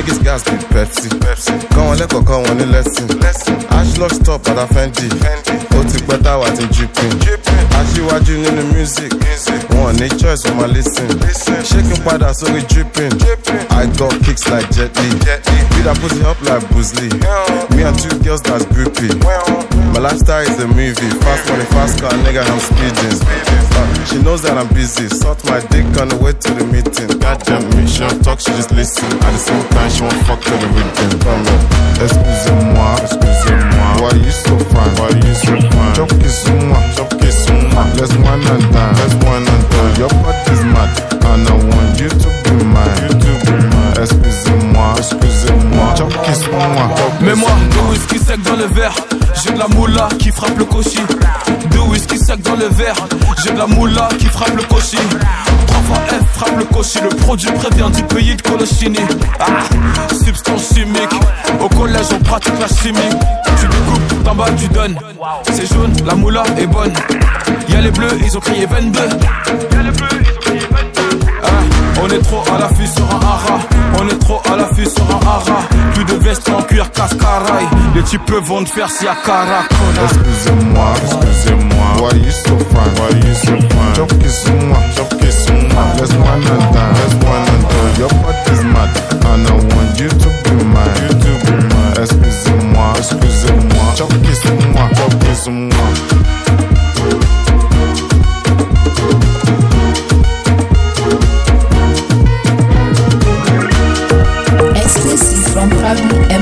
niggas gas be Pepsi. Quand on lève, quand on est lesson. Ashlock stop à la Fendi. Ó ti pẹ́ táwa ti dripping. Aṣíwájú nínú music. Wọ́n ní choice for my listen. Shaking padà sórí dripping. I got kicks like Jet Li. Beat that pussy up like Bruce Lee. Me and two girls that's groupie. My lifestyle is a movie. Fast money, fast car, nigga, I'm speeding. She knows that I'm busy. Suck my dick on the way to the meeting. Goddamn me, she don't talk, she just listen. At the same time, she won't fuck to the rhythm. Come on, excusez-moi, excusez-moi. Why you so fine? Why you so fine? Chop kiss-moi, chop kiss-moi. Let's one and done, let's one and done. Your body's mad, and I want you to be mine. You to be mine. Excusez-moi, excusez-moi. Chop kiss-moi. Mets-moi deux whisky sec dans le verre. J'ai de la moula qui frappe le cochi. Deux whisky sec dans le verre. J'ai de la moula qui frappe le cochi. 3 fois F frappe le cochi. Le produit prévient du pays de Colochini. Substance chimique. Au collège on pratique la chimie. Tu découpes, d'en bas tu donnes. C'est jaune, la moula est bonne. Y'a les bleus, ils ont crié 22. On est trop à l'affût sur un hara. On est trop à l'affût sur un hara. Plus de veste en cuir cascaraï. Les types vont te faire si à Caracas. Excusez-moi, excusez-moi. Why you so fine? Why you so fine? Chop kiss-moi, chop kiss-moi. Let's one and done, let's one and done. Your body's mad, and I want you to be mine. You to be mine. Excusez-moi, excusez-moi. Chop kiss-moi, chop kiss-moi. Exclusive from Prabhu M.